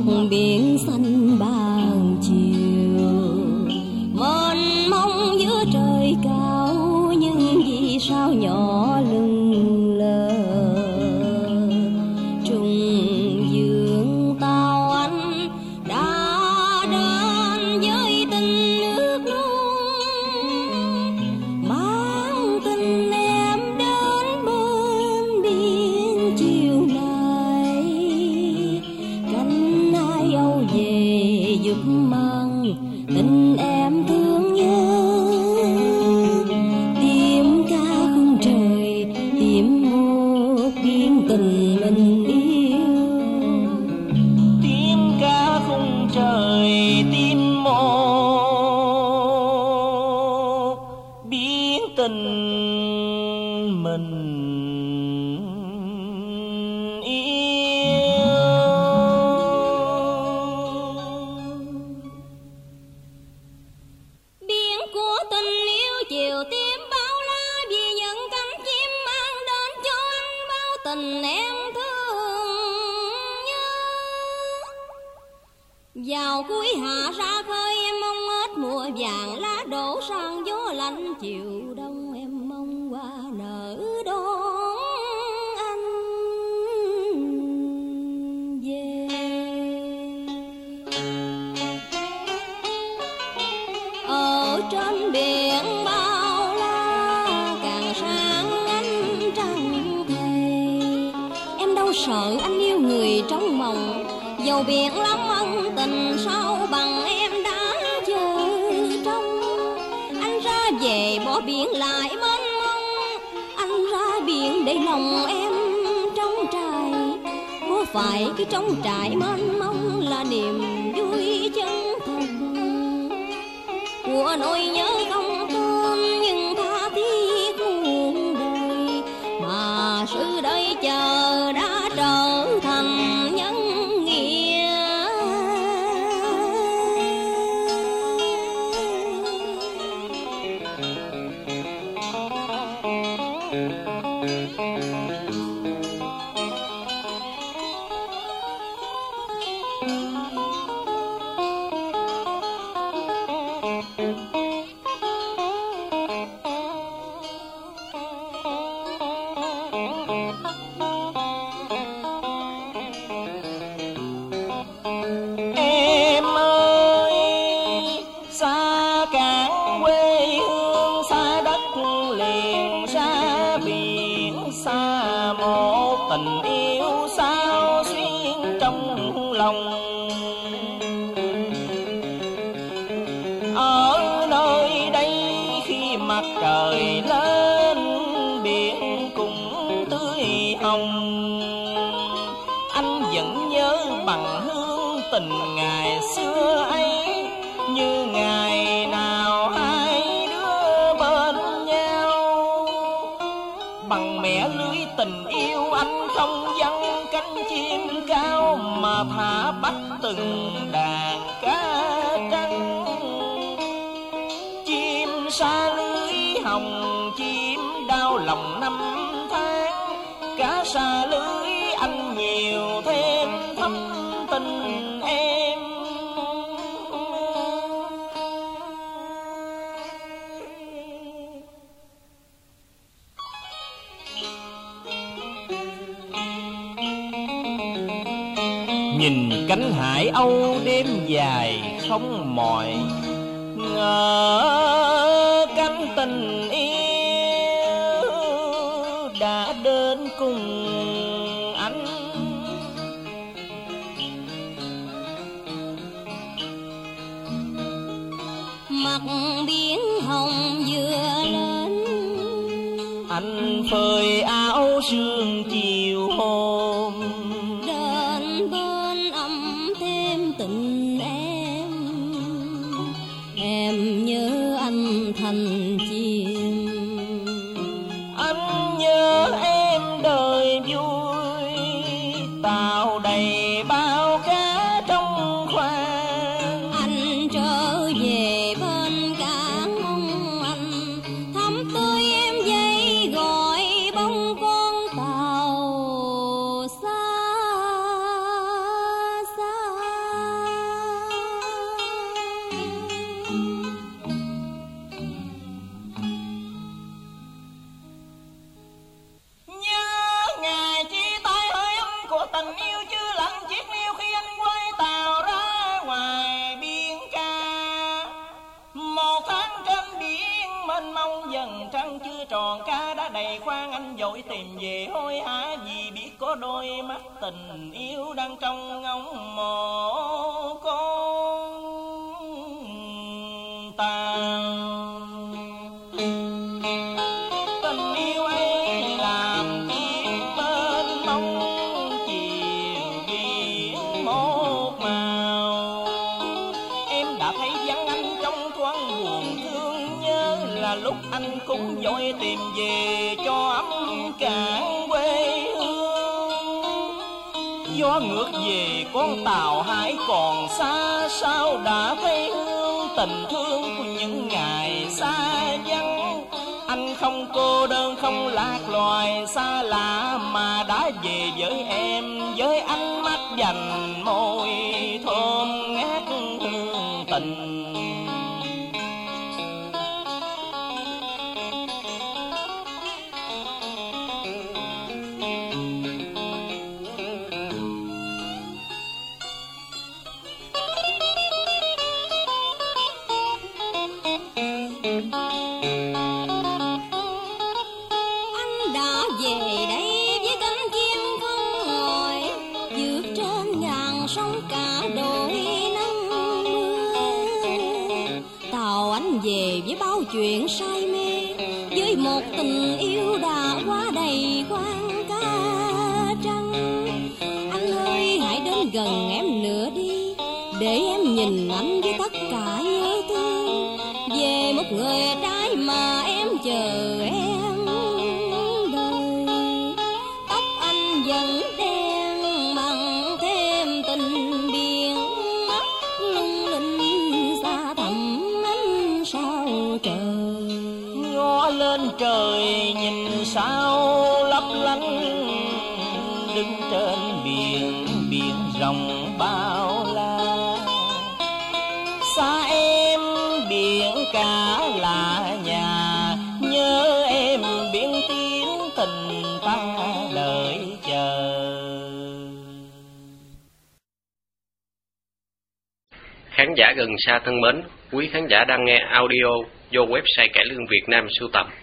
biển xanh ban chiều, mênh mông giữa trời cao, nhưng vì sao nhỏ lưng lờ. Trùng dương tàu anh đã đến với tình nước non, mang tình em đến bên biển chiều nay. Cánh ai âu về giúp mang tình em thương nhớ, tìm ca khung trời, tìm một biển tình mình yêu. Tìm ca khung trời, tìm một biển tình mình yêu. Biển của tình yêu chiều tím bao la, vì những cánh chim mang đến cho anh bao tình em thương nhớ. Vào cuối hạ ra khơi em mong hết mùa vàng lá đổ sang gió lạnh chiều đông, em mong hoa nở đón anh về. Ở trên biển bao la càng sáng ánh trăng thề, em đâu sợ anh yêu người trong mộng, dầu biển lắm ân tình sao bằng em đã chờ trong. Anh ra về bỏ biển lại mênh mông, anh ra biển để lòng em trong trại. Có phải cái trong trại mênh mông là niềm vui chân thành của nỗi nhớ không tên nhưng tha thiết muôn đời, mà sự đợi chờ đã trở thành nhân nghĩa. Em ơi, xa cảng quê hương, xa đất liền, xa biển, xa một tình yêu sao xuyên trong lòng. Ở nơi đây khi mặt trời lên, biển cũng tươi hồng. Anh vẫn nhớ bằng hương tình ngày xưa ấy, như ngày nào hai đứa bên nhau. Bằng mẻ lưới tình yêu anh không vắng cánh chim cao, mà thả bắt từng đàn cá trắng. Chim xa lưới hồng, chim đau lòng năm tháng, cá xa lưới anh nhiều thêm thâm tình em. Nhìn cánh hải âu đêm dài không mỏi, ngỡ cánh tình yêu đã đến cùng anh. Mặt biển hồng vừa lên, anh phơi áo sương chiều hôm, đến bên ấm thêm tình em nhớ anh thành chim. anh nhớ em đời vui, tàu đầy bao cá trong khoang. Anh trở về bên cảng mong anh thắm tươi em dây gọi bóng con tàu dội tìm về hối hả, vì biết có đôi mắt tình yêu đang trong ngóng mộ con ta. Tình yêu ấy làm chiếc bên mong chiều biển một màu. Em đã thấy vắng anh trong thoáng buồn thương nhớ, là lúc anh cũng vội tìm về cho ấm cạn quê hương. Gió ngược về con tàu hải còn xa, sao đã thấy hương tình thương của những ngày xa vắng. Anh không cô đơn không lạc loài xa lạ, mà đã về với em với ánh mắt dành môi thơm ngát hương tình. Anh đã về đây với cánh chim không ngồi, vượt trên ngàn sông cả đôi nắng mưa. Tàu anh về với bao chuyện say mê, với một tình yêu đã quá đầy quan ca trăng. Anh ơi hãy đến gần em nữa đi, để em nhìn anh với tất cả nhớ thương về một người trai mà em chờ em đời. Tóc anh vẫn đen bằng thêm tình biển, mắt lung linh xa thẳm ánh sao trời. Ngó lên trời nhìn sao lấp lánh, đứng trên biển biển rộng bao la. Xa em biển cả là nhà, nhớ em biển tiếng tình ta đợi chờ. Khán giả gần xa thân mến, quý khán giả đang nghe audio do website Cải Lương Việt Nam sưu tập.